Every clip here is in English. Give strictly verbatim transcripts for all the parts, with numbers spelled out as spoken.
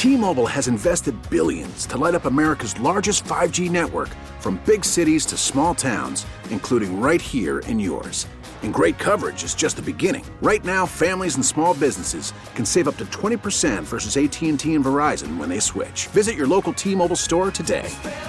T-Mobile has invested billions to light up America's largest five G network, from big cities to small towns, including right here in yours. And great coverage is just the beginning. Right now, families and small businesses can save up to twenty percent versus A T and T and Verizon when they switch. Visit your local T-Mobile store today.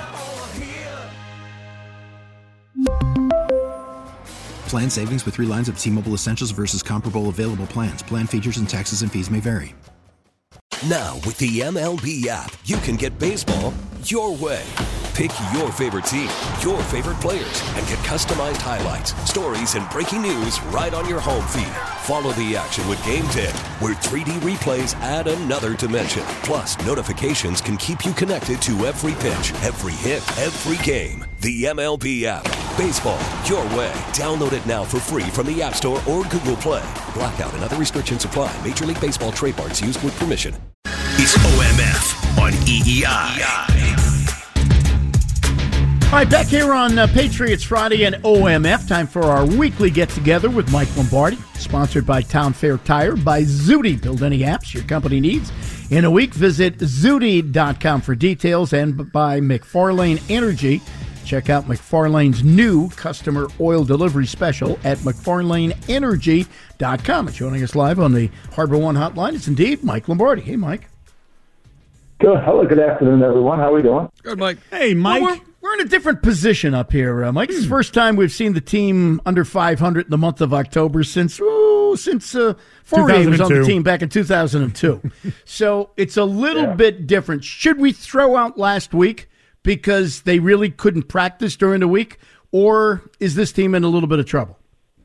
Plan savings with three lines of T-Mobile Essentials versus comparable available plans. Plan features and taxes and fees may vary. Now, with the M L B app, you can get baseball your way. Pick your favorite team, your favorite players, and get customized highlights, stories, and breaking news right on your home feed. Follow the action with Game Day, where three D replays add another dimension. Plus, notifications can keep you connected to every pitch, every hit, every game. The M L B app. Baseball your way. Download it now for free from the App Store or Google Play. Blackout and other restrictions apply. Major League Baseball trademarks used with permission. It's O M F on E E I. All right, back here on uh, Patriots Friday and O M F. Time for our weekly get-together with Mike Lombardi. Sponsored by Town Fair Tire, by Zudy. Build any apps your company needs in a week. Visit Zudy dot com for details. And by McFarlane Energy. Check out McFarlane's new customer oil delivery special at McFarlane Energy dot com. And joining us live on the Harbor One hotline is indeed Mike Lombardi. Hey, Mike. Good. Hello. Good afternoon, everyone. How are we doing? Good, Mike. Hey, Mike. Well, we're, we're in a different position up here, uh, Mike. This is the first time we've seen the team under five hundred in the month of October since ooh, since uh, Fourier was on the team back in two thousand two. So it's a little yeah. bit different. Should we throw out last week because they really couldn't practice during the week, or is this team in a little bit of trouble?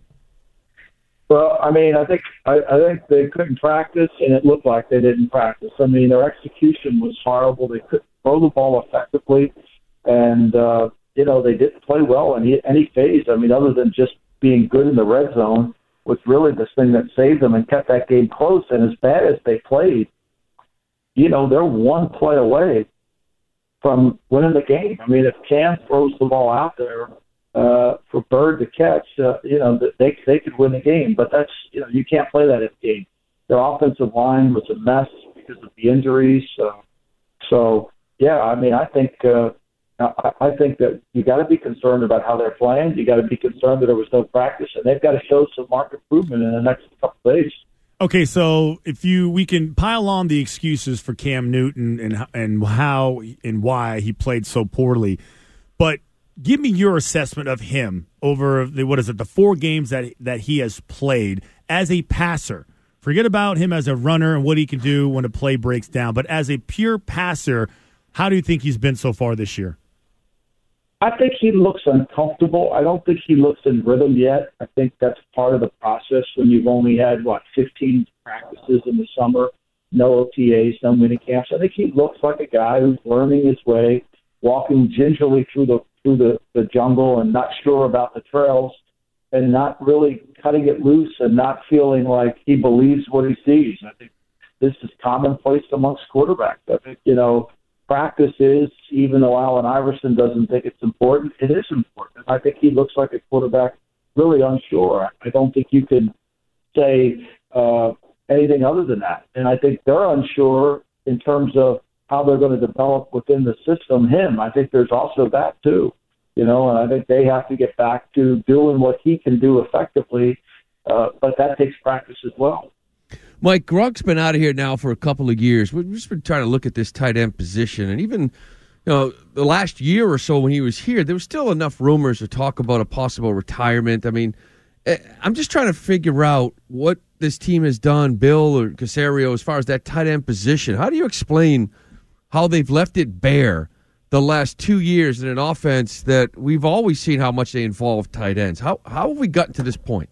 Well, I mean, I think I, I think they couldn't practice, and it looked like they didn't practice. I mean, their execution was horrible. They couldn't throw the ball effectively, and uh, you know they didn't play well in any phase. I mean, other than just being good in the red zone, was really this thing that saved them and kept that game close. And as bad as they played, you know, they're one play away from winning the game. I mean, if Cam throws the ball out there uh, for Bird to catch, uh, you know, they they could win the game. But that's, you know, you can't play that in the game. Their offensive line was a mess because of the injuries. So, so yeah, I mean, I think uh, I, I think that you got to be concerned about how they're playing. You got to be concerned that there was no practice, and they've got to show some marked improvement in the next couple of days. Okay, so if you we can pile on the excuses for Cam Newton and and how and why he played so poorly, but give me your assessment of him over the, what is it, the four games that that he has played as a passer. Forget about him as a runner and what he can do when a play breaks down, but as a pure passer, how do you think he's been so far this year? I think he looks uncomfortable. I don't think he looks in rhythm yet. I think that's part of the process when you've only had, what, fifteen practices in the summer, no O T As, no mini camps. I think he looks like a guy who's learning his way, walking gingerly through the through the, the jungle and not sure about the trails and not really cutting it loose and not feeling like he believes what he sees. I think this is commonplace amongst quarterbacks. I think, you know, practice is, even though Allen Iverson doesn't think it's important, it is important. I think he looks like a quarterback really unsure. I don't think you can say uh, anything other than that. And I think they're unsure in terms of how they're going to develop within the system him. I think there's also that too, you know, and I think they have to get back to doing what he can do effectively, uh, but that takes practice as well. Mike, Gronk's been out of here now for a couple of years. We've just been trying to look at this tight end position, and even, you know, the last year or so when he was here, there was still enough rumors to talk about a possible retirement. I mean, I'm just trying to figure out what this team has done, Bill or Caserio, as far as that tight end position. How do you explain how they've left it bare the last two years in an offense that we've always seen how much they involve tight ends? How how have we gotten to this point?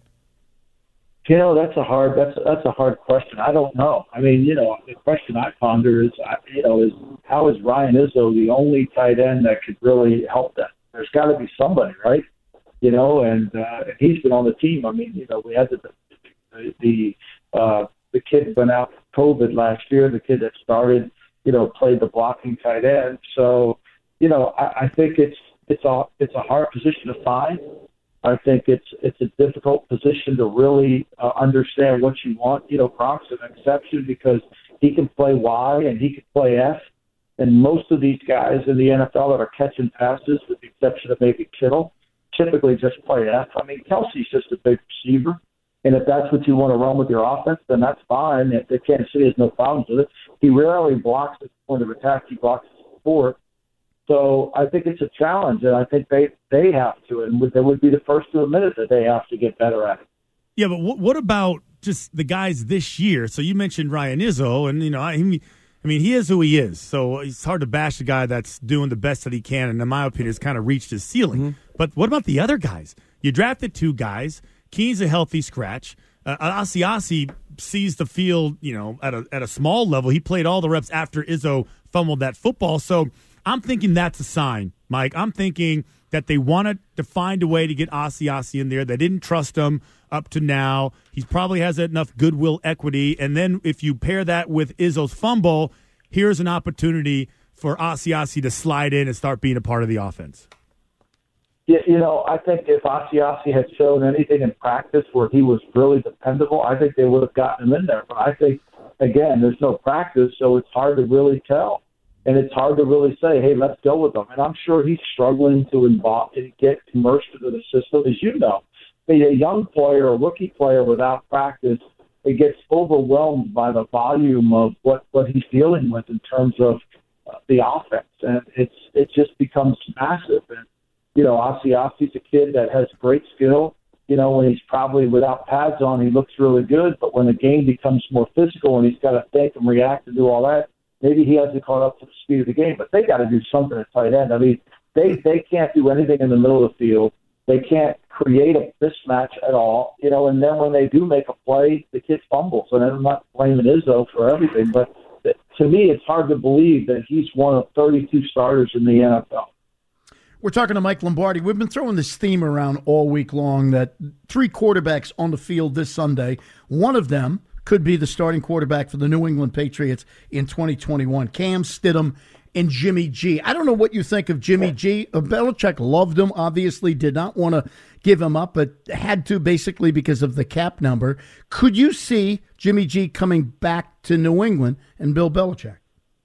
You know, that's a hard that's that's a hard question. I don't know. I mean, you know, the question I ponder is, you know, is how is Ryan Izzo the only tight end that could really help them? There's got to be somebody, right? You know, and uh, he's been on the team. I mean, you know, we had the the the, uh, the kid went out with COVID last year. The kid that started, you know, played the blocking tight end. So, you know, I, I think it's it's a it's a hard position to find. I think it's it's a difficult position to really uh, understand what you want. You know, Gronk's an exception because He can play Y and he can play F. And most of these guys in the N F L that are catching passes, with the exception of maybe Kittle, typically just play F. I mean, Kelsey's just a big receiver. And if that's what you want to run with your offense, then that's fine. If the Kansas City has no problems with it. He rarely blocks at the point of attack. He blocks at support. So I think it's a challenge, and I think they, they have to. And they would be the first to admit it that they have to get better at it. Yeah, but what, what about just the guys this year? So you mentioned Ryan Izzo, and, you know, I, I mean, he is who he is. So it's hard to bash the guy that's doing the best that he can, and in my opinion, has kind of reached his ceiling. Mm-hmm. But what about the other guys? You drafted two guys. Keene's a healthy scratch. Uh, Asiasi sees the field, you know, at a at a small level. He played all the reps after Izzo fumbled that football. So I'm thinking that's a sign, Mike. I'm thinking that they wanted to find a way to get Asiasi in there. They didn't trust him up to now. He probably has enough goodwill equity. And then if you pair that with Izzo's fumble, here's an opportunity for Asiasi to slide in and start being a part of the offense. Yeah, you know, I think if Asiasi had shown anything in practice where he was really dependable, I think they would have gotten him in there. But I think, again, there's no practice, so it's hard to really tell. And it's hard to really say, hey, let's go with him. And I'm sure he's struggling to involve, to get immersed into the system. As you know, I mean, a young player, a rookie player without practice, it gets overwhelmed by the volume of what, what he's dealing with in terms of uh, the offense. And it's it just becomes massive. And you know, Asiasi's a kid that has great skill. You know, when he's probably without pads on, he looks really good. But when the game becomes more physical and he's got to think and react and do all that, maybe he hasn't caught up to the speed of the game. But they got to do something at tight end. I mean, they, they can't do anything in the middle of the field. They can't create a mismatch at all. You know, and then when they do make a play, the kid fumbles. And I'm not blaming Izzo for everything, but to me, it's hard to believe that he's one of thirty-two starters in the N F L. We're talking to Mike Lombardi. We've been throwing this theme around all week long that three quarterbacks on the field this Sunday. One of them could be the starting quarterback for the New England Patriots in twenty twenty-one. Cam Stidham and Jimmy G. I don't know what you think of Jimmy G. Belichick loved him, obviously did not want to give him up, but had to basically because of the cap number. Could you see Jimmy G coming back to New England and Bill Belichick?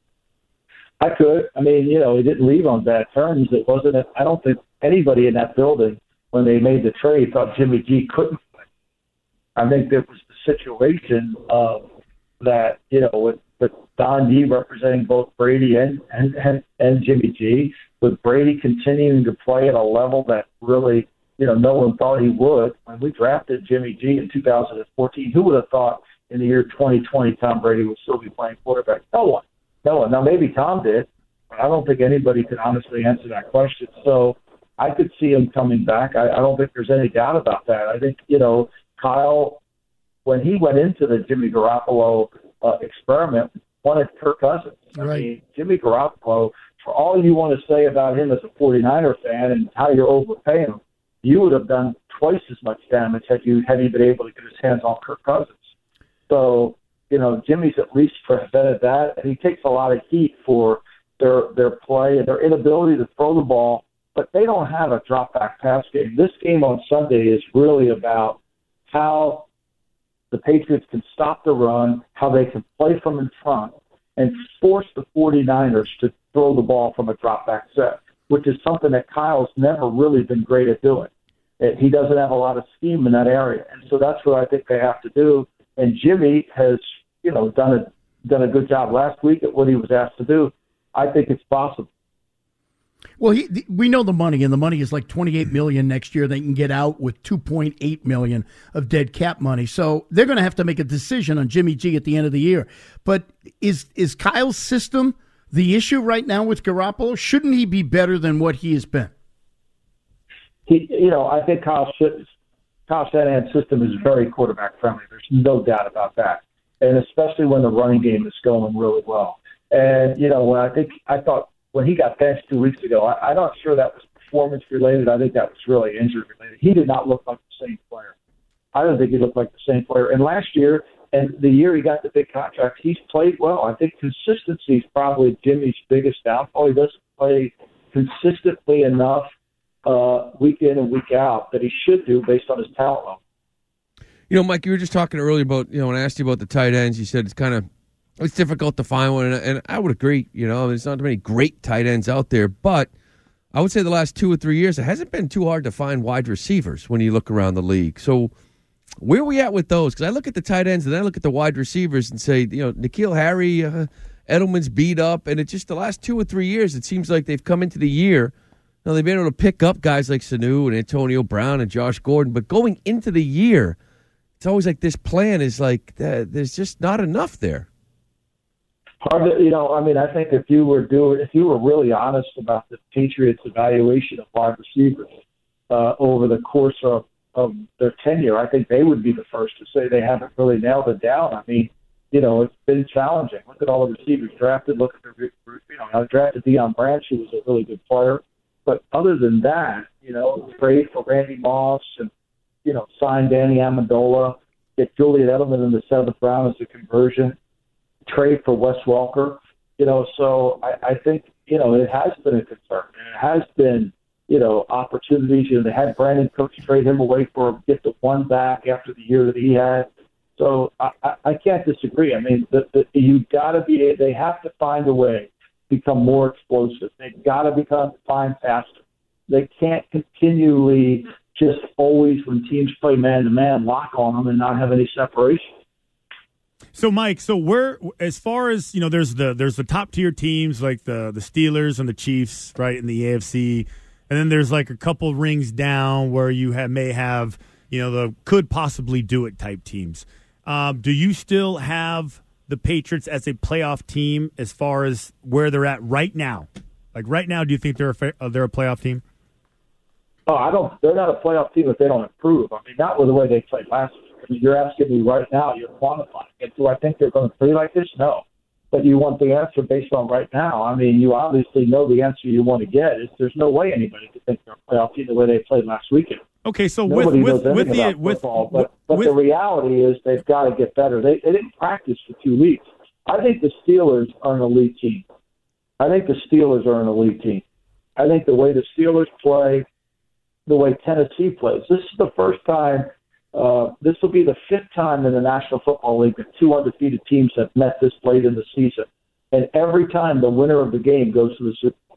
I could. I mean, you know, he didn't leave on bad terms. It wasn't. A, I don't think anybody in that building, when they made the trade, thought Jimmy G couldn't play. I think there was the situation of that, you know, with, with Don Yee representing both Brady and, and, and, and Jimmy G, with Brady continuing to play at a level that really, you know, no one thought he would. When we drafted Jimmy G in two thousand fourteen, who would have thought in the year twenty twenty Tom Brady would still be playing quarterback? No one. No one. Now, maybe Tom did, but I don't think anybody could honestly answer that question. So I could see him coming back. I, I don't think there's any doubt about that. I think, you know, Kyle, when he went into the Jimmy Garoppolo uh, experiment, wanted Kirk Cousins. I right. mean, Jimmy Garoppolo, for all you want to say about him as a forty-niner fan and how you're overpaying him, you would have done twice as much damage had you had he been able to get his hands on Kirk Cousins. So, you know, Jimmy's at least prevented that, and he takes a lot of heat for their their play and their inability to throw the ball, but they don't have a drop-back pass game. This game on Sunday is really about how the Patriots can stop the run, how they can play from in front, and force the forty-niners to throw the ball from a drop-back set, which is something that Kyle's never really been great at doing. He doesn't have a lot of scheme in that area, and so that's what I think they have to do. And Jimmy has, you know, done a done a good job last week at what he was asked to do. I think it's possible. Well, he, we know the money, and the money is like twenty-eight million dollars next year. They can get out with two point eight million dollars of dead cap money. So they're going to have to make a decision on Jimmy G at the end of the year. But is is Kyle's system the issue right now with Garoppolo? Shouldn't he be better than what he has been? He, you know, I think Kyle should. Kyle Shanahan's system is very quarterback friendly. There's no doubt about that, and especially when the running game is going really well. And you know, when I think I thought when he got benched two weeks ago, I, I'm not sure that was performance related. I think that was really injury related. He did not look like the same player. I don't think he looked like the same player. And last year, and the year he got the big contract, he's played well. I think consistency is probably Jimmy's biggest downfall. He doesn't play consistently enough uh, week in and week out that he should do based on his talent level. You know, Mike, you were just talking earlier about, you know, when I asked you about the tight ends, you said it's kind of it's difficult to find one, and, and I would agree. You know, there's not many great tight ends out there, but I would say the last two or three years, it hasn't been too hard to find wide receivers when you look around the league. So where are we at with those? Because I look at the tight ends and then I look at the wide receivers and say, you know, N'Keal Harry, uh, Edelman's beat up, and it's just the last two or three years, it seems like they've come into the year. Now, they've been able to pick up guys like Sanu and Antonio Brown and Josh Gordon, but going into the year, it's always like this plan is like uh, there's just not enough there. Hard to, you know, I mean, I think if you were doing, if you were really honest about the Patriots' evaluation of wide receivers uh, over the course of, of their tenure, I think they would be the first to say they haven't really nailed it down. I mean, you know, it's been challenging. Look at all the receivers drafted. Look at the, you know, I drafted Deion Branch, who was a really good player. But other than that, you know, trade for Randy Moss and, you know, sign Danny Amendola, get Julian Edelman in the seventh round as a conversion, trade for Wes Welker. You know, so I, I think, you know, it has been a concern. And it has been, you know, opportunities. You know, they had Brandon Cooks trade him away for get the one back after the year that he had. So I, I, I can't disagree. I mean, the, the, you got to be, they have to find a way become more explosive. They've got to become find faster. They can't continually just always, when teams play man-to-man, lock on them and not have any separation. So, Mike, so where, as far as, you know, there's the there's the top-tier teams like the, the Steelers and the Chiefs, right, in the A F C, and then there's like a couple rings down where you have, may have, you know, the could possibly do it type teams. Um, do you still have the Patriots as a playoff team as far as where they're at right now? Like right now, do you think they're a, they're a playoff team? Oh, I don't. They're not a playoff team if they don't improve. I mean, not with the way they played last year. I mean, you're asking me right now. You're quantifying it. Do I think they're going to play like this? No. But you want the answer based on right now. I mean, you obviously know the answer you want to get. Is there's no way anybody could think they're a playoff team the way they played last weekend. Okay, so Nobody with knows with with the about with, football, but, but with, the reality is they've got to get better. They they didn't practice for two weeks. I think the Steelers are an elite team. I think the Steelers are an elite team. I think the way the Steelers play, the way Tennessee plays. This is the first time. Uh, this will be the fifth time in the National Football League that two undefeated teams have met this late in the season, and every time the winner of the game goes to the Super Bowl.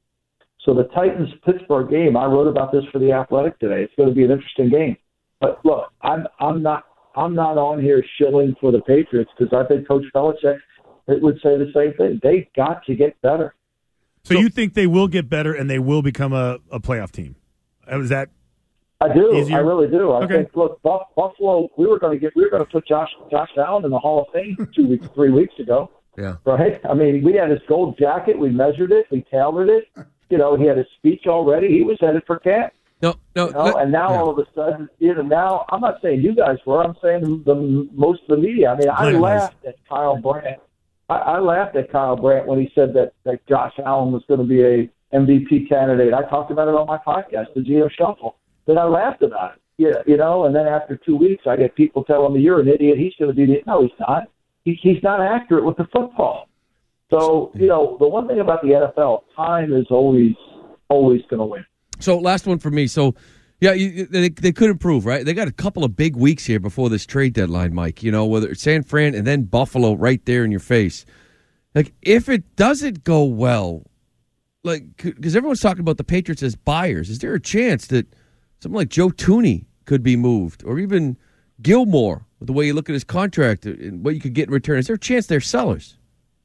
So the Titans-Pittsburgh game, I wrote about this for The Athletic today. It's going to be an interesting game. But look, I'm I'm not I'm not on here shilling for the Patriots because I think Coach Belichick would say the same thing. They've got to get better. So, so you think they will get better and they will become a, a playoff team? Is that I do. easier? I really do. I okay. think. Look, Buffalo. We were going to get. We were going to put Josh Josh Allen in the Hall of Fame two weeks, three weeks ago. Yeah. Right. I mean, we had his gold jacket. We measured it. We tailored it. You know, he had his speech already. He was headed for camp. No, no. You know? Let, and now yeah. all of a sudden, you know, now I'm not saying you guys were. I'm saying the most of the media. I mean, I Plenty laughed at Kyle Brandt. I, I laughed at Kyle Brandt when he said that, that Josh Allen was going to be a M V P candidate. I talked about it on my podcast, the Geo Shuffle. Then I laughed about it. Yeah, you know, and then after two weeks, I get people telling me, you're an idiot. He's going to be the No, he's not. He, he's not accurate with the football. So, you know, the one thing about the N F L, time is always, always going to win. So last one for me. So, yeah, you, they, they could improve, right? They got a couple of big weeks here before this trade deadline, Mike. You know, whether it's San Fran and then Buffalo right there in your face. Like, if it doesn't go well, like, because everyone's talking about the Patriots as buyers, is there a chance that something like Joe Thuney could be moved, or even Gilmore, with the way you look at his contract and what you could get in return? Is there a chance they're sellers?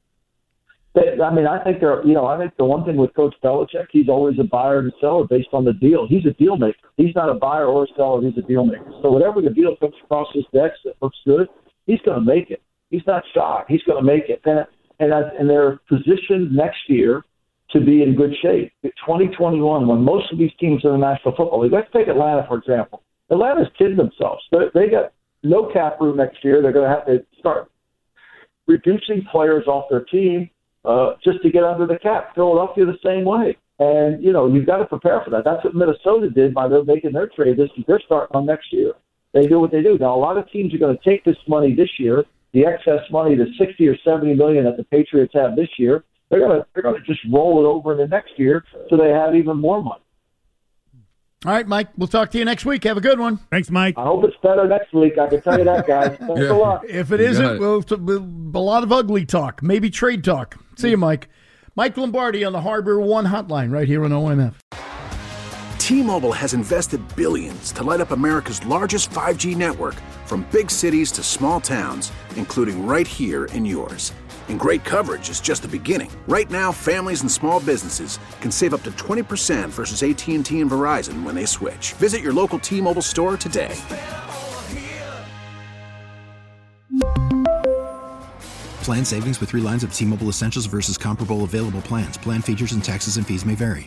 I mean, I think they're, you know, I think the one thing with Coach Belichick, he's always a buyer and a seller based on the deal. He's a deal maker. He's not a buyer or a seller. He's a deal maker. So whatever the deal comes across his desk that looks good, he's going to make it. He's not shy. He's going to make it. And and, I, and they're positioned next year to be in good shape. In twenty twenty-one, when most of these teams in the National Football League, let's take Atlanta, for example. Atlanta's kidding themselves. They, they got no cap room next year. They're going to have to start reducing players off their team. Uh, just to get under the cap. Philadelphia the same way. And, you know, you've got to prepare for that. That's what Minnesota did by their making their trade. This They're starting on next year. They do what they do. Now, a lot of teams are going to take this money this year, the excess money, the sixty or seventy million that the Patriots have this year. They're going to they're going to just roll it over into next year so they have even more money. All right, Mike. We'll talk to you next week. Have a good one. Thanks, Mike. I hope it's better next week. I can tell you that, guys. Thanks Yeah. a lot. If it You isn't, got it. we'll, we'll a lot of ugly talk, maybe trade talk. See you, Mike. Mike Lombardi on the Harbor One hotline right here on O M F. T-Mobile has invested billions to light up America's largest five G network, from big cities to small towns, including right here in yours. And great coverage is just the beginning. Right now, families and small businesses can save up to twenty percent versus A T and T and Verizon when they switch. Visit your local T-Mobile store today. Plan savings with three lines of T-Mobile Essentials versus comparable available plans. Plan features and taxes and fees may vary.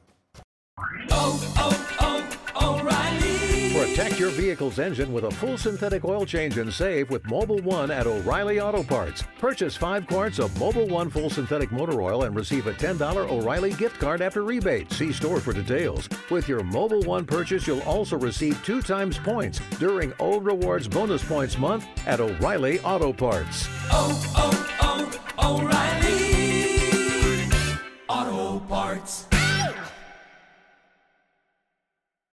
Protect your vehicle's engine with a full synthetic oil change and save with Mobil one at O'Reilly Auto Parts. Purchase five quarts of Mobil one full synthetic motor oil and receive a ten dollars O'Reilly gift card after rebate. See store for details. With your Mobil one purchase, you'll also receive two times points during O Rewards Bonus Points Month at O'Reilly Auto Parts. Oh, oh, oh, O'Reilly Auto Parts.